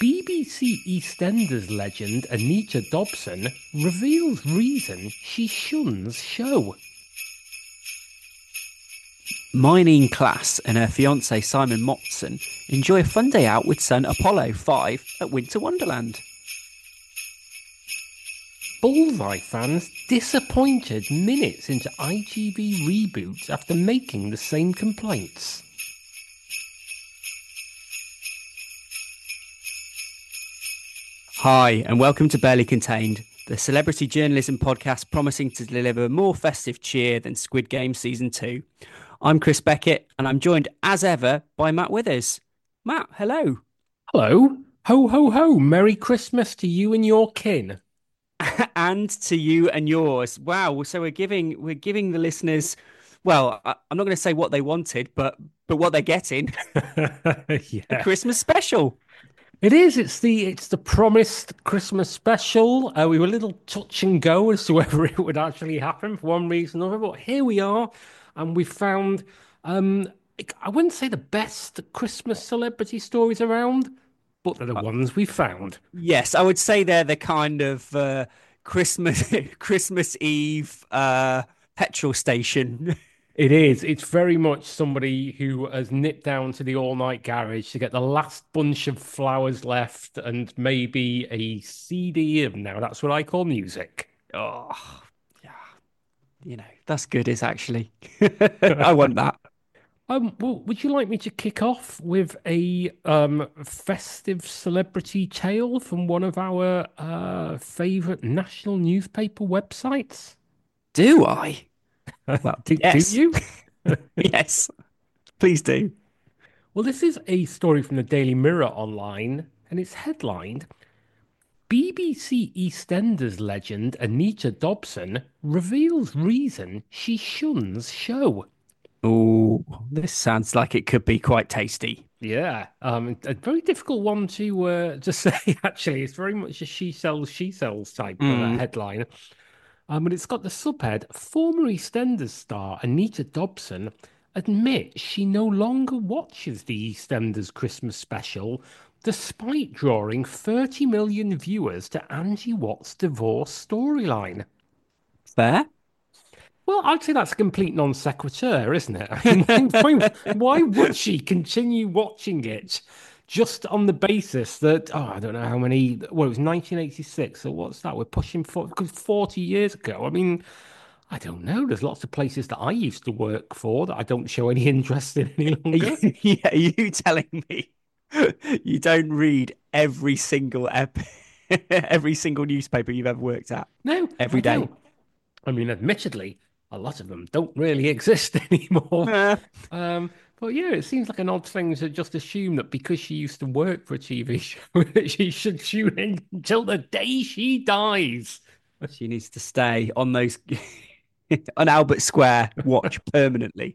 BBC EastEnders legend Anita Dobson reveals reason she shuns show. Mining class and her fiance Simon Motson enjoy a fun day out with son Apollo 5 at Winter Wonderland. Bullseye fans disappointed minutes into ITV reboots after making the same complaints. Hi, and welcome to Barely Contained, the celebrity journalism podcast promising to deliver more festive cheer than Squid Game Season 2. I'm Chris Beckett, and I'm joined as ever by Matt Withers. Matt, hello. Hello, ho ho ho, Merry Christmas to you and your kin. And to you and yours. Wow, so we're giving the listeners, well, I'm not going to say what they wanted, but what they're getting, a Yeah. Christmas special. It is. It's the promised Christmas special. We were a little touch and go as to whether it would actually happen for one reason or another, but here we are, and we found. Um, I wouldn't say the best Christmas celebrity stories around, but they're the ones we found. Yes, I would say they're the kind of Christmas Christmas Eve petrol station. It is. It's very much somebody who has nipped down to the all-night garage to get the last bunch of flowers left and maybe a CD of now. That's what I call music. Oh, yeah, that's good. Is actually, I want that. Well, would you like me to kick off with a festive celebrity tale from one of our favorite national newspaper websites? Do I? Well, Do yes, you? yes, please do. Well, this is a story from the Daily Mirror online, and it's headlined BBC EastEnders legend Anita Dobson reveals reason she shuns show. Oh, this sounds like it could be quite tasty. Yeah, a very difficult one to say. Actually, it's very much a she sells type Mm, headline. But it's got the subhead: former EastEnders star Anita Dobson admits she no longer watches the EastEnders Christmas special, despite drawing 30 million viewers to Angie Watts' divorce storyline. fair. Well, I'd say that's a complete non sequitur, isn't it? I mean, why would she continue watching it just on the basis that, oh, I don't know how many, well, it was 1986, so what's that? We're pushing for 40 years ago. I mean, I don't know. There's lots of places that I used to work for that I don't show any interest in any longer. Yeah, are you telling me you don't read every single every single newspaper you've ever worked at No, I every day? don't. I mean, admittedly, a lot of them don't really exist anymore. Uh, But yeah, it seems like an odd thing to just assume that because she used to work for a TV show, that she should tune in until the day she dies. she needs to stay on those on Albert Square watch permanently.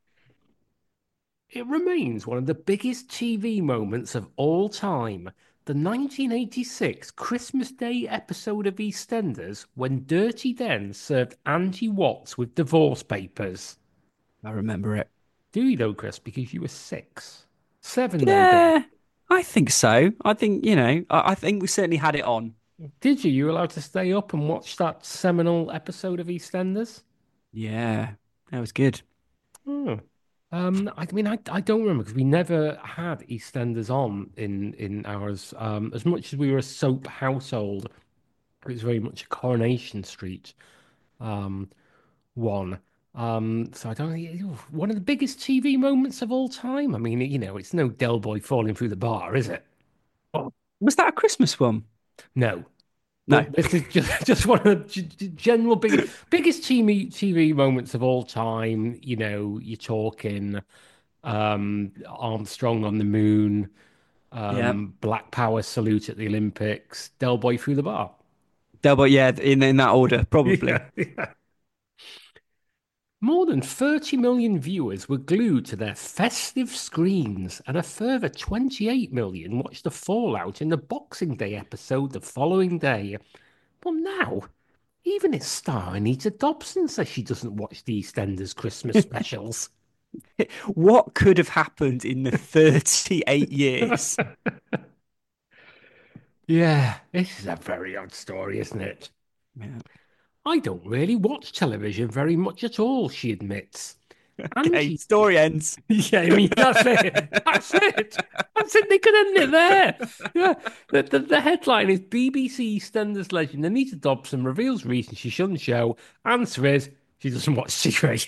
It remains one of the biggest TV moments of all time. The 1986 Christmas Day episode of EastEnders when Dirty Den served Angie Watts with divorce papers. I remember it. Do you though, Chris? Because you were six. Seven maybe. Yeah, I think so. I think, I think we certainly had it on. Did you? You were allowed to stay up and watch that seminal episode of EastEnders? Yeah, that was good. Hmm. I mean, I don't remember because we never had EastEnders on in ours. As much as we were a soap household, it was very much a Coronation Street um, one. So I don't think one of the biggest TV moments of all time. I mean, it's no Del Boy falling through the bar, is it? Oh, was that a Christmas one? No. No. But this is just one of the general biggest TV moments of all time. You're talking Armstrong on the moon, Yeah. Black Power salute at the Olympics, Del Boy through the bar. Double, yeah, in that order, probably. Yeah, yeah. More than 30 million viewers were glued to their festive screens, and a further 28 million watched the fallout in the Boxing Day episode the following day. But now, even its star Anita Dobson says she doesn't watch the EastEnders Christmas specials. What could have happened in the 38 years? Yeah, this is a very odd story, isn't it? Yeah. I don't really watch television very much at all, she admits. Okay, Angie, story ends. yeah, I mean, that's it. That's it. That's it. They could end it there. Yeah. The headline is BBC EastEnders legend Anita Dobson reveals reason she shouldn't show. Answer is she doesn't watch TV.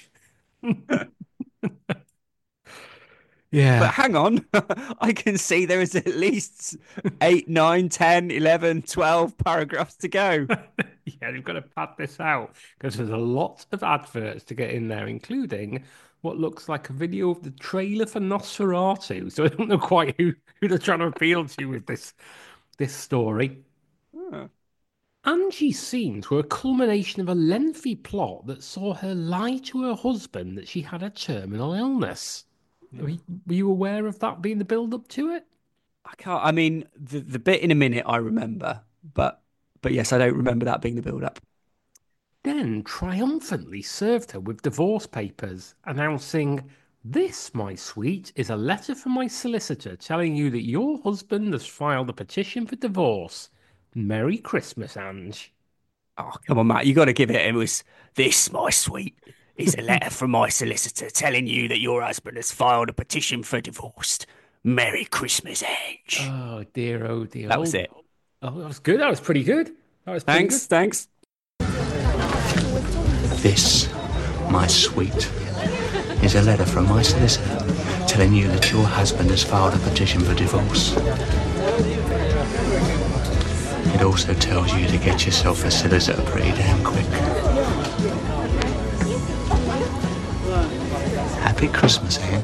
But Yeah. hang on, I can see there is at least 8, 9, 10, 11, 12 paragraphs to go. Yeah, they've got to pad this out because there's a lot of adverts to get in there, including what looks like a video of the trailer for Nosferatu. So I don't know quite who they're trying to appeal to with this story. Oh, Angie's scenes were a culmination of a lengthy plot that saw her lie to her husband that she had a terminal illness. yeah. Were you aware of that being the build-up to it? I can't. I mean, the bit in a minute I remember, but yes, I don't remember that being the build up. Then triumphantly served her with divorce papers, announcing, "This, my sweet, is a letter from my solicitor telling you that your husband has filed a petition for divorce. Merry Christmas, Ange." Oh, come on, Matt, you got to give it. It was this, my sweet, is a letter from my solicitor telling you that your husband has filed a petition for divorce. Merry Christmas, Edge. Oh dear, oh dear. That was it. Oh, that was good. That was pretty good. That was pretty good. Thanks, thanks. This, my sweet, is a letter from my solicitor telling you that your husband has filed a petition for divorce. It also tells you to get yourself a solicitor pretty damn quick. Happy Christmas, Anne.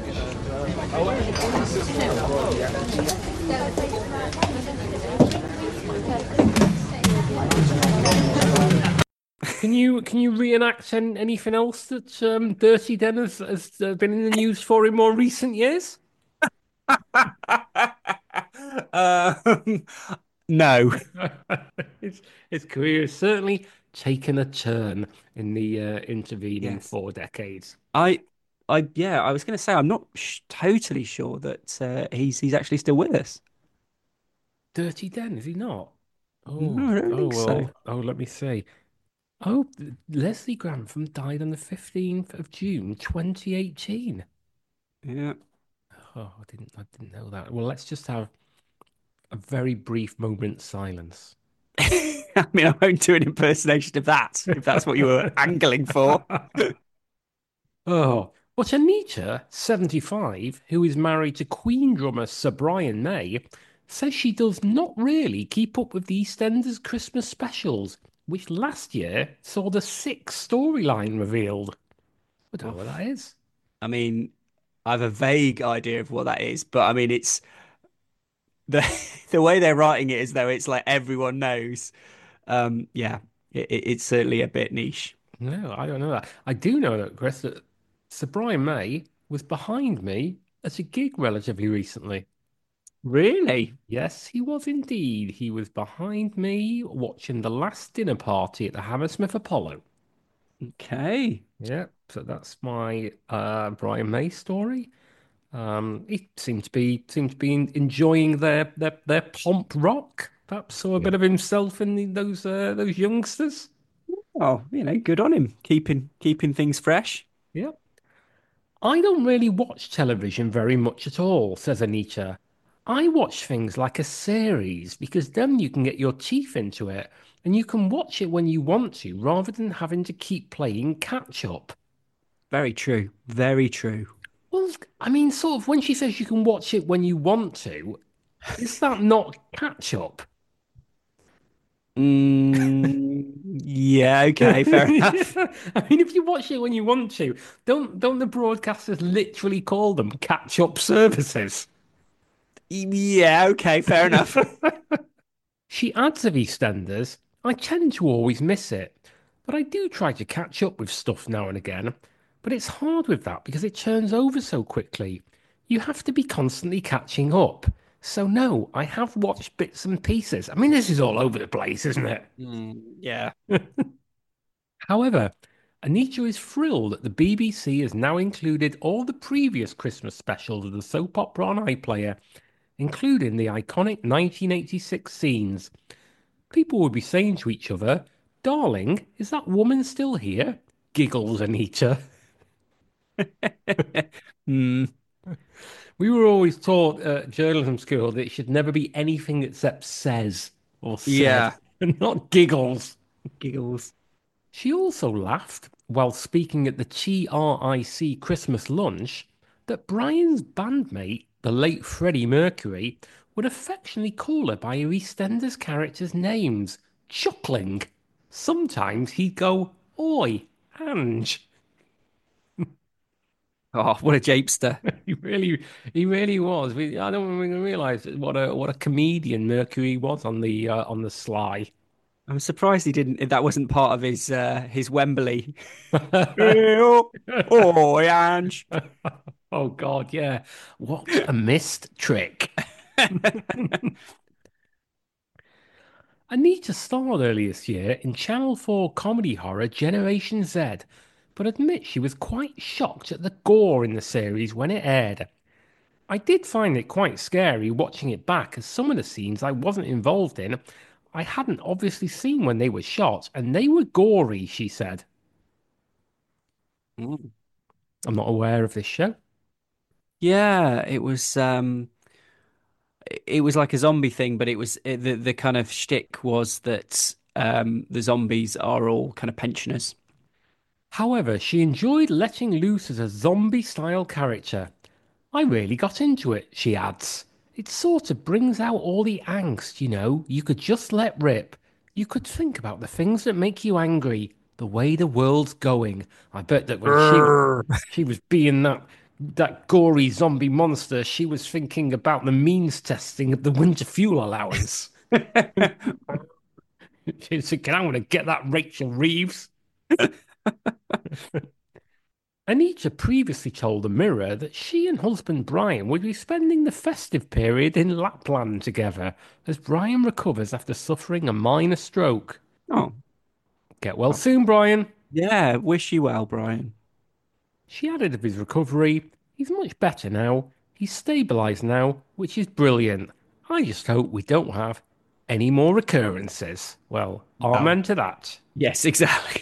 Can you reenact anything else that Dirty Den has been in the news for in more recent years? Um, no. His his career has certainly taken a turn in the intervening Yes. 4 decades. I, yeah, I was going to say I'm not totally sure that he's actually still with us. Dirty Den, is he not? No, I don't Oh think so. well. Oh, let me see. Oh, Leslie Grantham died on the 15th of June, 2018. Yeah. Oh, I didn't know that. Well, let's just have a very brief moment's silence. I mean, I won't do an impersonation of that if that's what you were angling for. Oh, but Anita, 75, who is married to Queen drummer Sir Brian May, says she does not really keep up with the EastEnders Christmas specials, which last year saw the sixth storyline revealed. I don't know what Oof. that is. I mean, I have a vague idea of what that is, but I mean, it's the the way they're writing it is though it's like everyone knows. Yeah, it's certainly a bit niche. No, I don't know that. I do know that, Chris, that Sir Brian May was behind me at a gig relatively recently. Really? Yes, he was indeed. He was behind me watching the last dinner party at the Hammersmith Apollo. Okay. Yeah, so that's my Brian May story. He seemed to be enjoying their pomp rock. Perhaps saw a Yeah. bit of himself in those youngsters. Oh, good on him, keeping things fresh. Yeah. I don't really watch television very much at all, says Anita. I watch things like a series because then you can get your teeth into it and you can watch it when you want to rather than having to keep playing catch up. Very true. Very true. Well, I mean, sort of when she says you can watch it when you want to, is that not catch up? Yeah. Okay. Fair enough. I mean, if you watch it when you want to, don't the broadcasters literally call them catch up services? Yeah. Okay. Fair enough. She adds of EastEnders, I tend to always miss it, but I do try to catch up with stuff now and again. But it's hard with that because it turns over so quickly. You have to be constantly catching up. So no, I have watched bits and pieces. I mean, this is all over the place, isn't it? Yeah. However, Anita is thrilled that the BBC has now included all the previous Christmas specials of the soap opera on iPlayer, including the iconic 1986 scenes. People would be saying to each other, "Darling, is that woman still here?" Giggles Anita. Hmm. We were always taught at journalism school that it should never be anything except says or said, Yeah. and not giggles. Giggles. She also laughed while speaking at the TRIC Christmas lunch that Brian's bandmate, the late Freddie Mercury, would affectionately call her by her EastEnders characters' names, chuckling. Sometimes he'd go, "Oi, Ange." Oh, what a japester. He really, he really was. I don't even realize what a comedian Mercury was on the sly. I'm surprised he didn't. That wasn't part of his Wembley. Oh, oh, Ange. Oh God, yeah. What a missed trick. Anita starred earlier this year in Channel 4 comedy horror Generation Z, but admits she was quite shocked at the gore in the series when it aired. I did find it quite scary watching it back, as some of the scenes I wasn't involved in, I hadn't obviously seen when they were shot, and they were gory, she said. Mm. I'm not aware of this show. Yeah, it was like a zombie thing, but the kind of shtick was that the zombies are all kind of pensioners. However, she enjoyed letting loose as a zombie style character. "I really got into it," she adds. "It sort of brings out all the angst, you know. You could just let rip. You could think about the things that make you angry, the way the world's going." I bet that when Grrr. she was being that gory zombie monster, she was thinking about the means testing of the winter fuel allowance. She's thinking, "I'm going to get that Rachel Reeves." Anita previously told the Mirror that she and husband Brian would be spending the festive period in Lapland together as Brian recovers after suffering a minor stroke. Oh, Get well soon, Brian. yeah. Wish you well, Brian. She added of his recovery, "He's much better now. He's stabilised now, which is brilliant. I just hope we don't have any more recurrences." Well, Oh, amen to that. yes, exactly.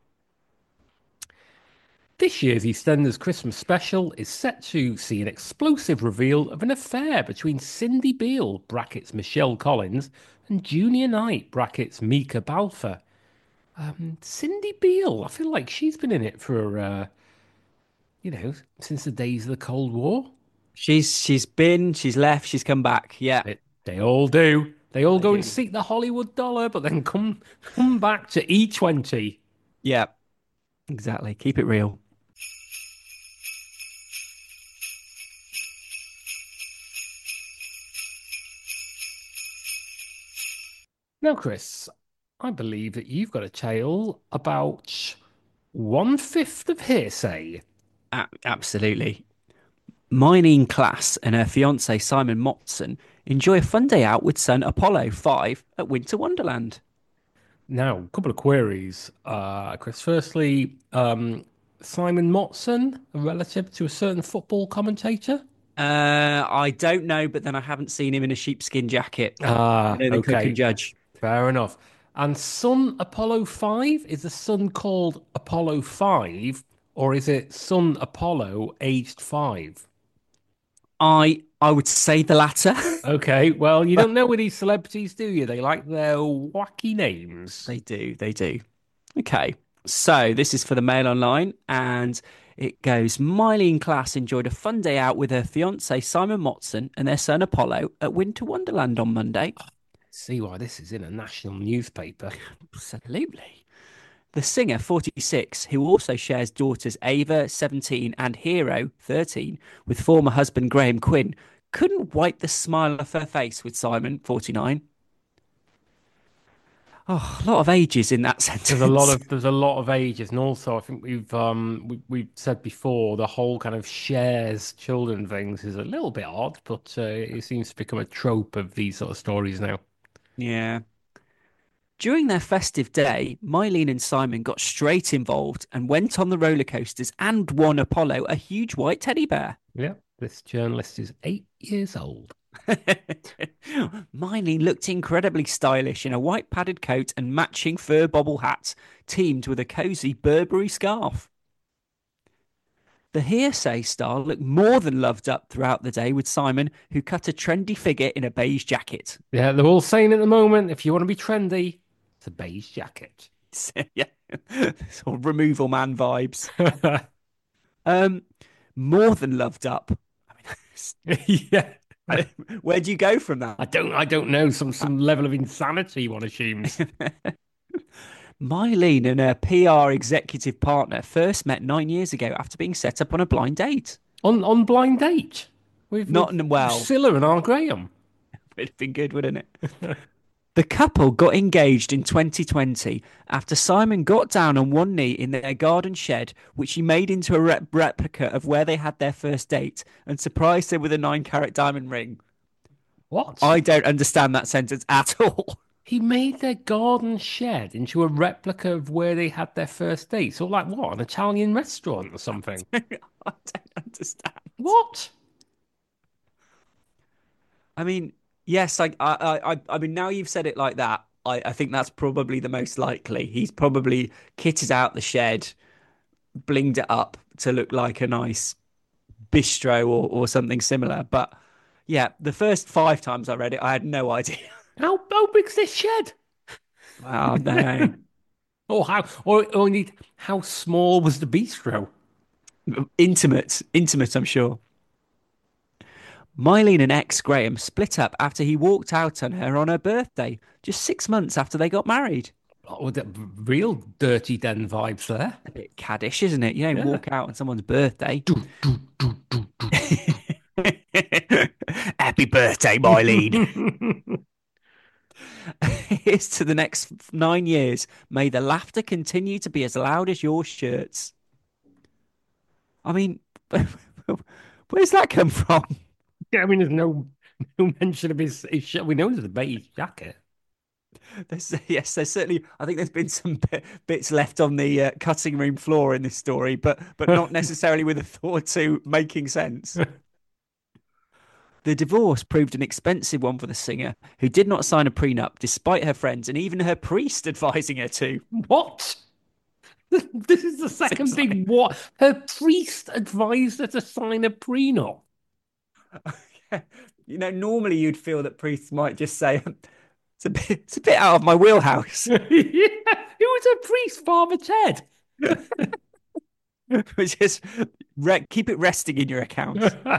This year's EastEnders Christmas special is set to see an explosive reveal of an affair between Cindy Beale (brackets Michelle Collins) and Junior Knight (brackets Mika Balfer). Cindy Beale, I feel like she's been in it for since the days of the Cold War. She's left, she's come back. Yeah, They all do. They all they go and do. seek the Hollywood dollar, but then come back to E20. Yeah, exactly. Keep it real. Now, Chris, I believe that you've got a tale about one-fifth of hearsay. Absolutely. Mylene Class and her fiance Simon Motson enjoy a fun day out with son Apollo 5 at Winter Wonderland. Now, a couple of queries, Chris. Firstly, Simon Motson, a relative to a certain football commentator? I don't know, but then I haven't seen him in a sheepskin jacket. I Ah, don't think I can okay, judge. fair enough. And son Apollo 5, is the son called Apollo 5, or is it son Apollo aged 5? I would say the latter. Okay, well, you don't know with these celebrities, do you? They like their wacky names. They do, they do. Okay, so this is for the Mail Online, and it goes: Mylene Class enjoyed a fun day out with her fiance Simon Motson and their son Apollo at Winter Wonderland on Monday. See why this is in a national newspaper. Absolutely. The singer, 46, who also shares daughters Ava, 17, and Hero, 13, with former husband Graham Quinn, couldn't wipe the smile off her face with Simon, 49. Oh, a lot of ages in that sentence. There's a lot of ages, and also I think we've said before the whole kind of shares children things is a little bit odd, but it seems to become a trope of these sort of stories now. Yeah. During their festive day, Mylene and Simon got straight involved and went on the roller coasters and won Apollo a huge white teddy bear. Yeah, this journalist is 8 years old. Miley looked incredibly stylish in a white padded coat and matching fur bobble hat, teamed with a cozy Burberry scarf. The Hearsay star looked more than loved up throughout the day with Simon, who cut a trendy figure in a beige jacket. Yeah, they're all saying at the moment, if you want to be trendy, it's a beige jacket. Yeah, sort of removal man vibes. Um, More than loved up. Yeah. Where do you go from that? I don't know. Some level of insanity, one assumes. Mylene and her PR executive partner first met 9 years ago after being set up on a blind date. On blind date. Not well. Scylla and R. Graham. It'd have been good, wouldn't it? The couple got engaged in 2020 after Simon got down on one knee in their garden shed, which he made into a replica of where they had their first date, and surprised her with a 9-carat diamond ring. What? I don't understand that sentence at all. He made their garden shed into a replica of where they had their first date. So, like, what? An Italian restaurant or something? I don't understand. What? I mean, yes, I mean, now you've said it like that, I think that's probably the most likely. He's probably kitted out the shed, blinged it up to look like a nice bistro or something similar. But yeah, the first 5 times I read it, I had no idea. How big's this shed? Wow, no. Or indeed, how small was the bistro? Intimate, I'm sure. Mylene and ex Graham split up after he walked out on her on her birthday, just 6 months after they got married. Oh, the real Dirty Den vibes there. A bit caddish, isn't it? You don't Yeah. walk out on someone's birthday. Happy birthday, Mylene. Here's to the next 9 years. May the laughter continue to be as loud as your shirts. I mean, where's that come from? Yeah, I mean, there's no mention of his shirt. We know there's a beige jacket. Yes, there's certainly. I think there's been some bits left on the cutting room floor in this story, but not necessarily with a thought to making sense. The divorce proved an expensive one for the singer, who did not sign a prenup despite her friends and even her priest advising her to. What? This is the second big what? Her priest advised her to sign a prenup. You know, normally you'd feel that priests might just say, it's a bit out of my wheelhouse. Yeah, who was a priest, Father Ted? Just keep it resting in your account.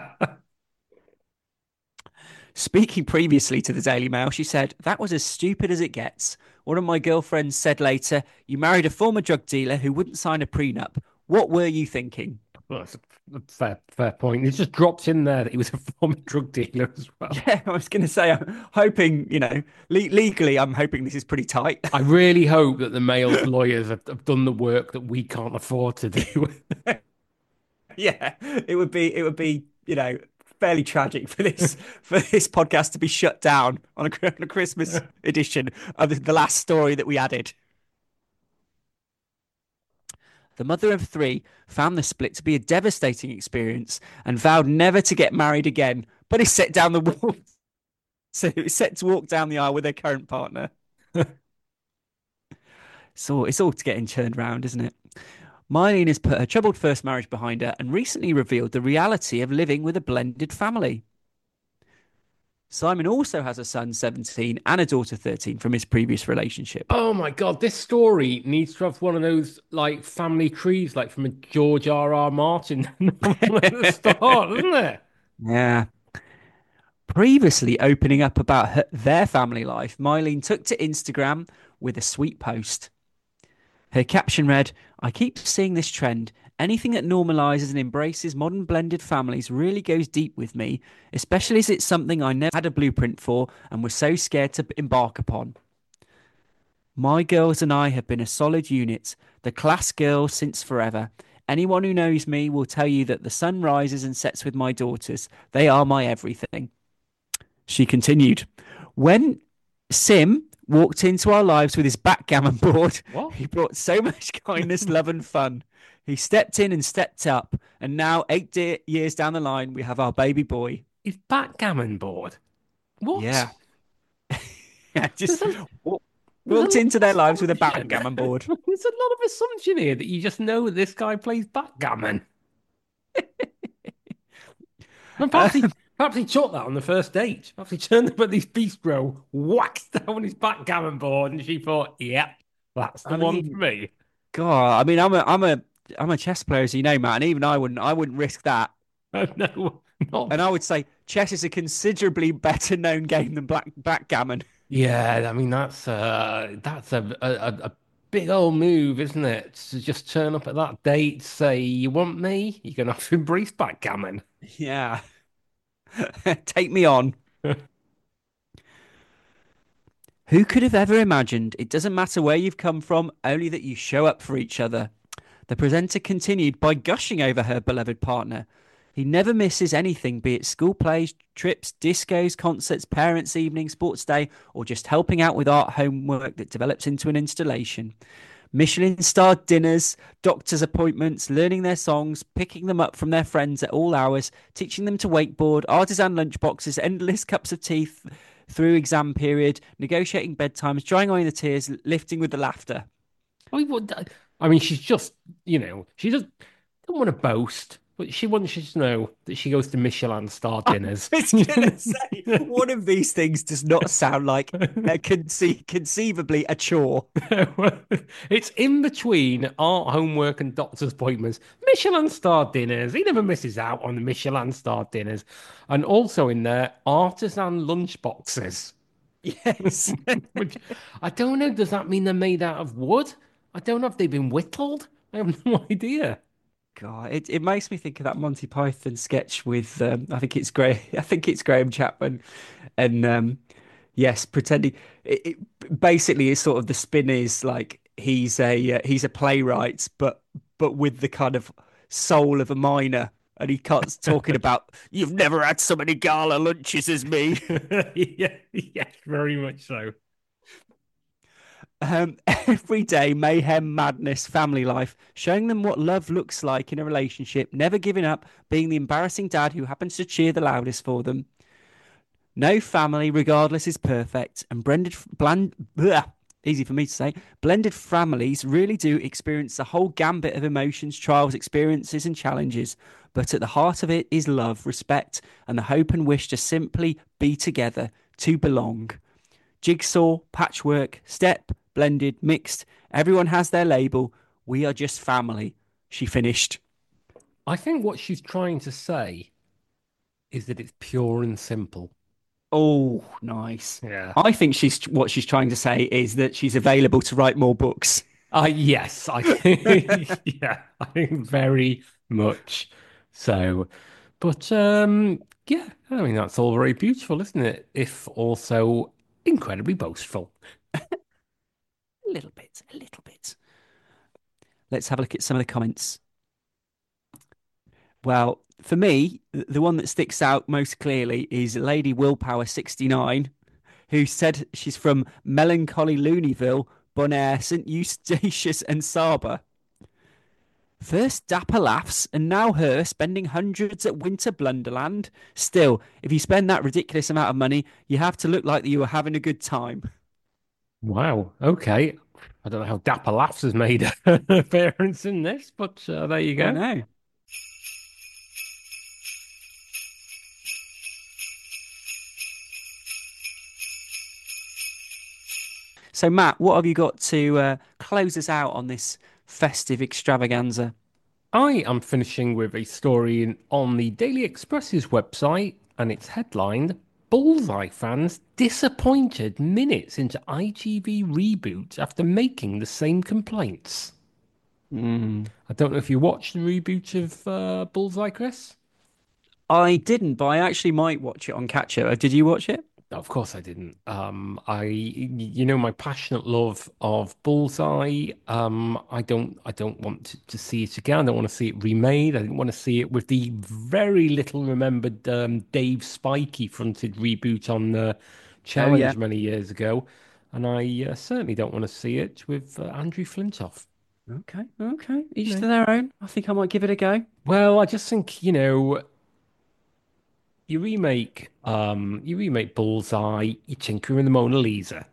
Speaking previously to the Daily Mail, she said, "That was as stupid as it gets. One of my girlfriends said later, you married a former drug dealer who wouldn't sign a prenup. What were you thinking?" Well, that's a fair point. It just drops in there that he was a former drug dealer as well. Yeah, I was going to say, I'm hoping, legally, I'm hoping this is pretty tight. I really hope that the Mail's lawyers have done the work that we can't afford to do. Yeah, it would be, fairly tragic for this podcast to be shut down on a Christmas edition of the last story that we added. The mother of 3 found the split to be a devastating experience and vowed never to get married again, but is set down the wall. So it's set to walk down the aisle with her current partner. So it's all to getting turned round, isn't it? Mylene has put her troubled first marriage behind her and recently revealed the reality of living with a blended family. Simon also has a son, 17, and a daughter, 13, from his previous relationship. Oh my God, this story needs to have one of those like family trees, like from a George R.R. Martin novel at the start, doesn't it? Yeah. Previously opening up about their family life, Mylene took to Instagram with a sweet post. Her caption read, "I keep seeing this trend. Anything that normalizes and embraces modern blended families really goes deep with me, especially as it's something I never had a blueprint for and was so scared to embark upon. My girls and I have been a solid unit, the class girls since forever. Anyone who knows me will tell you that the sun rises and sets with my daughters. They are my everything." She continued, "When Sim walked into our lives with his backgammon board, he brought so much kindness, love and fun. He stepped in and stepped up, and now 8 years down the line, we have our baby boy." His backgammon board. What? Yeah. Yeah, There's just a wa- there's a walked lot into of their lives with a assumption. backgammon board. There's a lot of assumption here that you just know that this guy plays backgammon. And Uh, perhaps he took that on the first date. Perhaps he turned up at this bistro, whacked down his backgammon board, and she thought, "Yep, that's the I one for mean, me." God, I mean, I'm a chess player, as you know, Matt, and even I wouldn't risk that. No, not. And I would say chess is a considerably better known game than backgammon. Yeah, I mean that's a big old move, isn't it? To just turn up at that date, say you want me, you're gonna have to embrace backgammon. Yeah. Take me on. Who could have ever imagined it doesn't matter where you've come from, only that you show up for each other? The presenter continued by gushing over her beloved partner. He never misses anything, be it school plays, trips, discos, concerts, parents' evening, sports day, or just helping out with art homework that develops into an installation. Michelin starred dinners, doctor's appointments, learning their songs, picking them up from their friends at all hours, teaching them to wakeboard, artisan lunchboxes, endless cups of tea through exam period, negotiating bedtimes, drying away the tears, lifting with the laughter. I mean, I mean, she's just, she just don't want to boast, but she wants you to know that she goes to Michelin star I dinners. was gonna say one of these things does not sound like conceivably a chore. It's in between art homework and doctor's appointments. Michelin star dinners. He never misses out on the Michelin star dinners. And also in there, artisan lunch boxes. Yes. Which I don't know. Does that mean they're made out of wood? I don't know if they've been whittled. I have no idea. God, it makes me think of that Monty Python sketch with I think it's I think it's Graham Chapman, and yes, pretending basically it's sort of the spin is like he's a playwright, but with the kind of soul of a miner, and he cuts talking about you've never had so many gala lunches as me. Yeah, yes, very much so. Every day, mayhem, madness, family life, showing them what love looks like in a relationship, never giving up, being the embarrassing dad who happens to cheer the loudest for them. No family, regardless, is perfect, and easy for me to say, blended families really do experience the whole gambit of emotions, trials, experiences, and challenges. But at the heart of it is love, respect, and the hope and wish to simply be together, to belong. Jigsaw, patchwork, step, blended, mixed. Everyone has their label. We are just family. She finished. I think what she's trying to say is that it's pure and simple. Oh, nice. Yeah. I think she's trying to say is that she's available to write more books. Yes, I think, yeah, I think very much so. But yeah, I mean that's all very beautiful, isn't it? If also incredibly boastful. A little bit, a little bit. Let's have a look at some of the comments. Well, for me, the one that sticks out most clearly is Lady Willpower 69, who said she's from melancholy Looneyville, Bonaire, St. Eustatius, and Saba. First Dapper laughs, and now her spending hundreds at Winter Blunderland. Still, if you spend that ridiculous amount of money, you have to look like you were having a good time. Wow. Okay. I don't know how Dapper Laughs has made an appearance in this, but there you I go. know. So, Matt, what have you got to close us out on this festive extravaganza? I am finishing with a story on the Daily Express's website, and it's headlined Bullseye fans disappointed minutes into ITV reboot after making the same complaints. Mm. I don't know if you watched the reboot of Bullseye, Chris. I didn't, but I actually might watch it on Catch Up. Did you watch it? Of course I didn't. You know, my passionate love of Bullseye. I don't want to see it again. I don't want to see it remade. I didn't want to see it with the very little remembered Dave Spikey fronted reboot on the Oh, yeah. Challenge many years ago, and I certainly don't want to see it with Andrew Flintoff. Okay, okay. You Each know. to their own. I think I might give it a go. Well, I just think, you remake Bullseye, you tinker in the Mona Lisa.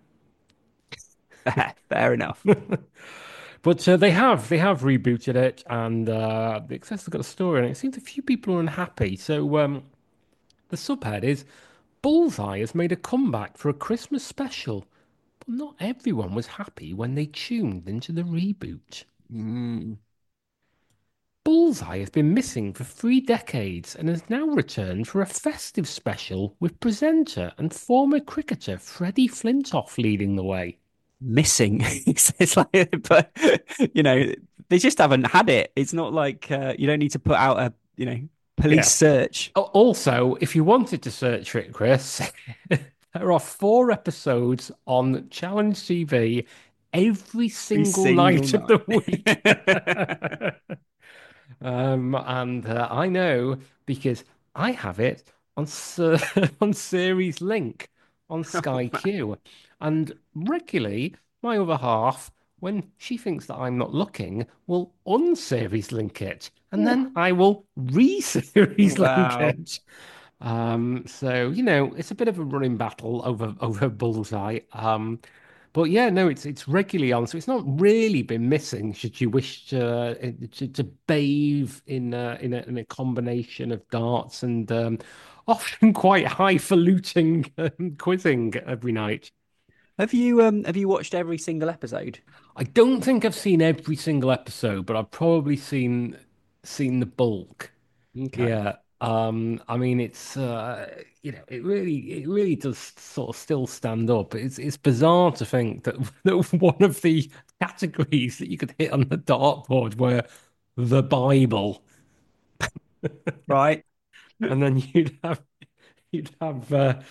Fair enough. But they have rebooted it, and the Access has got a story, and it seems a few people are unhappy. So the subhead is Bullseye has made a comeback for a Christmas special, but not everyone was happy when they tuned into the reboot. Mm. Bullseye has been missing for 3 decades and has now returned for a festive special with presenter and former cricketer Freddie Flintoff leading the way. Missing. It's like, but they just haven't had it. It's not like you don't need to put out a police Yeah. search Also, if you wanted to search for it, Chris, there are 4 episodes on Challenge TV every every single single night of the night. week. And I know because I have it on on Series Link on Oh, Sky man. Q, and regularly my other half, when she thinks that I'm not looking, will unseries link it, and Ooh, then I will re-series link wow. it. So it's a bit of a running battle over Bullseye. But yeah, no, it's regularly on, so it's not really been missing. Should you wish to bathe in a combination of darts and often quite highfalutin quizzing every night. Have you watched every single episode? I don't think I've seen every single episode, but I've probably seen the bulk. Okay. Yeah. I mean it's it really does sort of still stand up. It's bizarre to think that, that one of the categories that you could hit on the dartboard were the Bible. Right. And then you'd have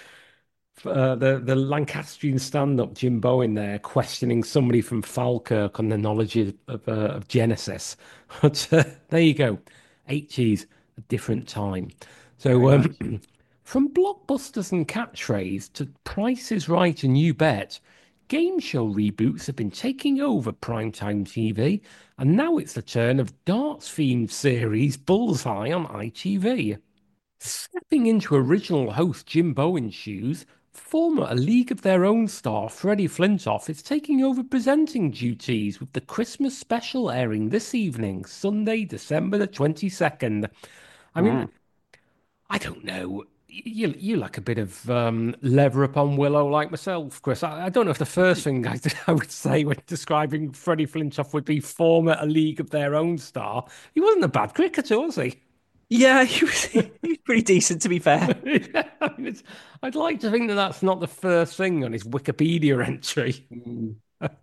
the Lancastrian stand-up Jim Bowen there questioning somebody from Falkirk on the knowledge of Genesis. But there you go, HE's a different time. Very So nice. from blockbusters and catchphrase to Price is Right and You Bet, game show reboots have been taking over primetime TV, and now it's the turn of darts-themed series Bullseye on ITV. Stepping into original host Jim Bowen's shoes, former A League of Their Own star Freddie Flintoff is taking over presenting duties with the Christmas special airing this evening, Sunday, December the 22nd. I mean, Mm. I don't know. You like a bit of leather upon willow like myself, Chris. I don't know if the first thing I would say when describing Freddie Flintoff would be former A League of Their Own star. He wasn't a bad cricketer, was he? Yeah, he was pretty decent to be fair. Yeah, I mean, I'd like to think that that's not the first thing on his Wikipedia entry. Mm.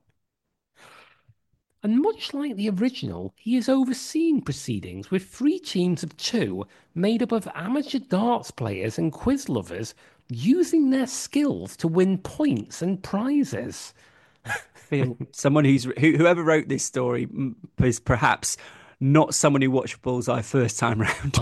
And much like the original, he is overseeing proceedings with 3 teams of 2 made up of amateur darts players and quiz lovers using their skills to win points and prizes. Feel someone whoever wrote this story is perhaps not someone who watched Bullseye first time round.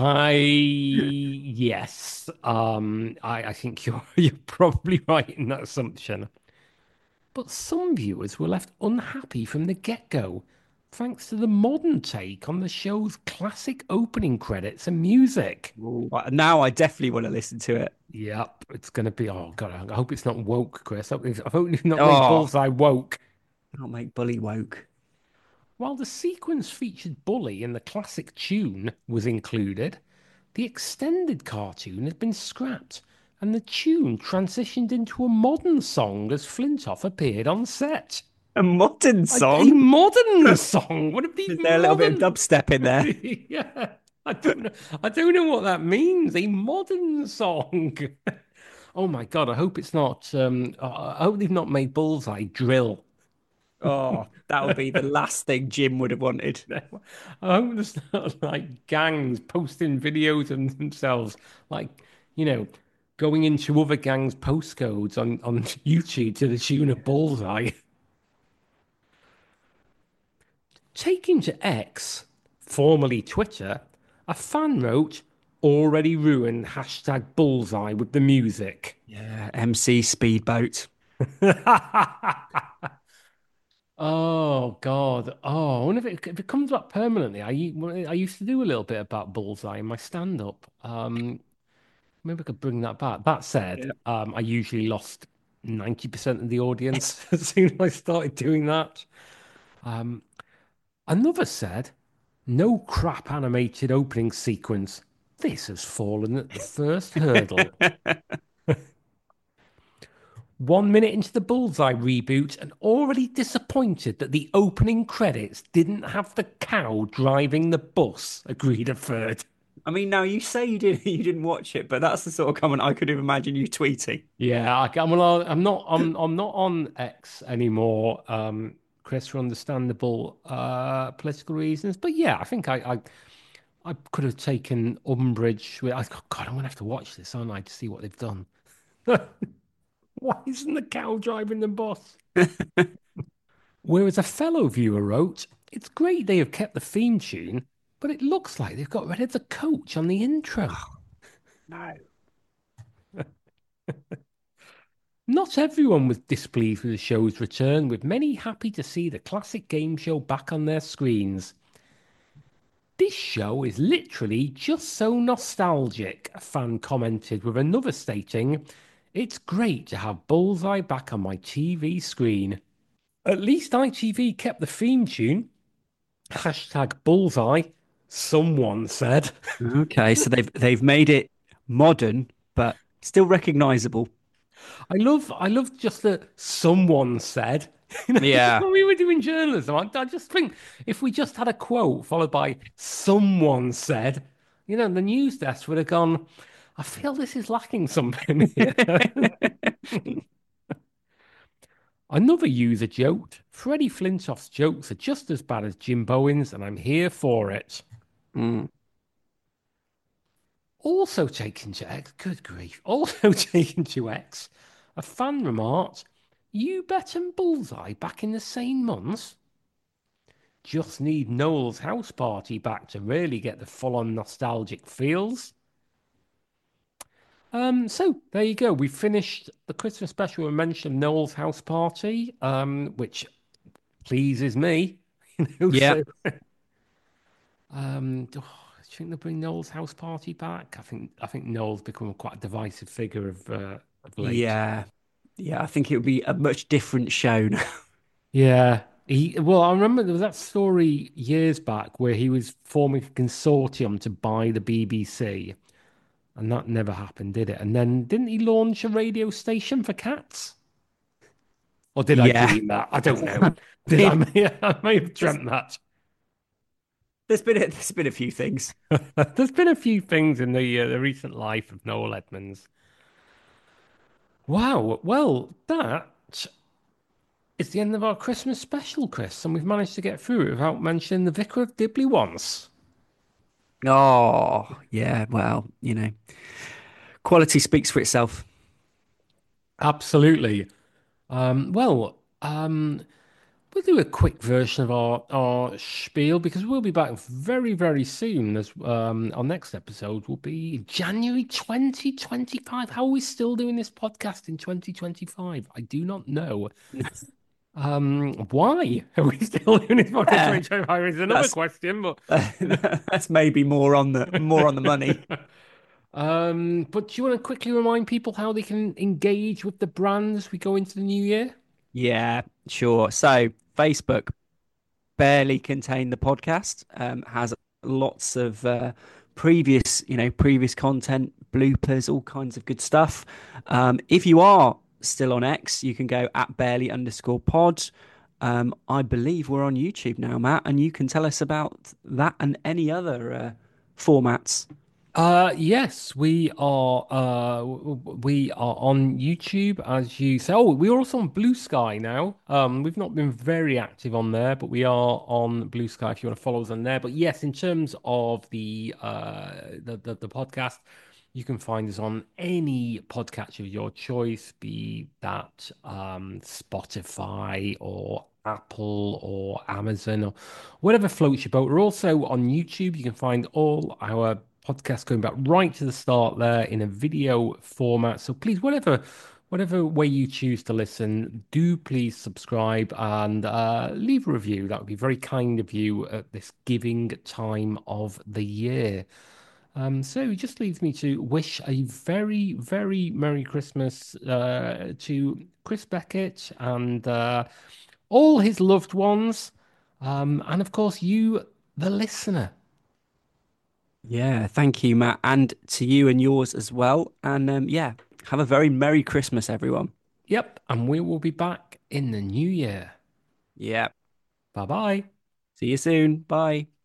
Yes, I think you're probably right in that assumption. But some viewers were left unhappy from the get-go, thanks to the modern take on the show's classic opening credits and music. Ooh. Now I definitely want to listen to it. Yep, it's going to be. Oh God, I hope it's not woke, Chris. I hope you've not made Oh, Bullseye woke. I'll make Bully woke. While the sequence featured Bully and the classic tune was included, the extended cartoon had been scrapped, and the tune transitioned into a modern song as Flintoff appeared on set. A modern A song? modern song? Would it be Is there a little bit of modern? dubstep in there? Yeah, I don't know. I don't know what that means. A modern song. Oh my God! I hope it's not. I hope they've not made Bullseye drill. Oh, that would be the last thing Jim would have wanted. I hope there's not like gangs posting videos of themselves, like you know, going into other gangs' postcodes on YouTube to the tune of Bullseye. Taking to X, formerly Twitter, a fan wrote, "Already ruined hashtag Bullseye with the music." Yeah, MC Speedboat. Oh God! Oh, I wonder if it comes back permanently. I used to do a little bit about Bullseye in my stand-up. maybe I could bring that back. That said, Yeah. I usually lost 90% of the audience as soon as I started doing that. Um, Another said, no crap animated opening sequence. This has fallen at the first hurdle. 1 minute into the Bullseye reboot and already disappointed that the opening credits didn't have the cow driving the bus, agreed a third. I mean, now you say you didn't watch it, but that's the sort of comment I could have imagined you tweeting. Yeah, I'm not on X anymore, Chris, for understandable political reasons. But yeah, I think I could have taken umbrage with. God, I'm gonna have to watch this, aren't I, to see what they've done. Why isn't the cow driving the bus? Whereas a fellow viewer wrote, "It's great they have kept the theme tune, but it looks like they've got rid of the coach on the intro." No. Not everyone was displeased with the show's return, with many happy to see the classic game show back on their screens. This show is literally just so nostalgic, a fan commented, with another stating, "It's great to have Bullseye back on my TV screen. At least ITV kept the theme tune. Hashtag Bullseye, someone said." Okay, so they've made it modern, but still recognizable. I love just that someone said. You know, Yeah. when we were doing journalism, I just think if we just had a quote followed by someone said, the news desk would have gone, I feel this is lacking something here. Another user joked, Freddie Flintoff's jokes are just as bad as Jim Bowen's, and I'm here for it. Mm. Also taken to X, good grief, also taken to X, a fan remarked, "You bet and Bullseye back in the same months? Just need Noel's house party back to really get the full-on nostalgic feels." So there you go. We finished the Christmas special and mentioned Noel's house party, which pleases me. Yeah. So do you think they'll bring Noel's house party back? I think Noel's become quite a divisive figure of late. Yeah. Yeah. I think it would be a much different show now. Yeah. Well, I remember there was that story years back where he was forming a consortium to buy the BBC, and that never happened, did it? And then didn't he launch a radio station for cats? Or did I Yeah. dream that? I don't know. Did I? I may have There's, dreamt that. there's been a few things. There's been a few things in the recent life of Noel Edmonds. Wow. Well, that is the end of our Christmas special, Chris, and we've managed to get through it without mentioning the Vicar of Dibley once. Oh, yeah. Well, quality speaks for itself. Absolutely. Well, we'll do a quick version of our spiel because we'll be back very, very soon. As our next episode will be January 2025. How are we still doing this podcast in 2025? I do not know. Why are we still doing this podcast Yeah, in 2025 is another that's question, but that's maybe more on the money. but do you want to quickly remind people how they can engage with the brand as we go into the new year? Yeah, sure. So Facebook barely contain the podcast. Has lots of previous content, bloopers, all kinds of good stuff. If you are still on X, you can go at barely_pod. I believe we're on YouTube now, Matt, and you can tell us about that and any other formats. Yes, we are. We are on YouTube, as you say. Oh, we are also on Blue Sky now. We've not been very active on there, but we are on Blue Sky if you want to follow us on there. But yes, in terms of the podcast, you can find us on any podcatcher of your choice, be that Spotify or Apple or Amazon or whatever floats your boat. We're also on YouTube. You can find all our podcasts going back right to the start there in a video format. So please, whatever way you choose to listen, do please subscribe and leave a review. That would be very kind of you at this giving time of the year. So it just leaves me to wish a very, very Merry Christmas to Chris Beckett and all his loved ones, and of course you, the listener. Yeah, thank you, Matt, and to you and yours as well. And yeah, have a very Merry Christmas, everyone. Yep, and we will be back in the new year. Yeah, Bye bye. see you soon. Bye.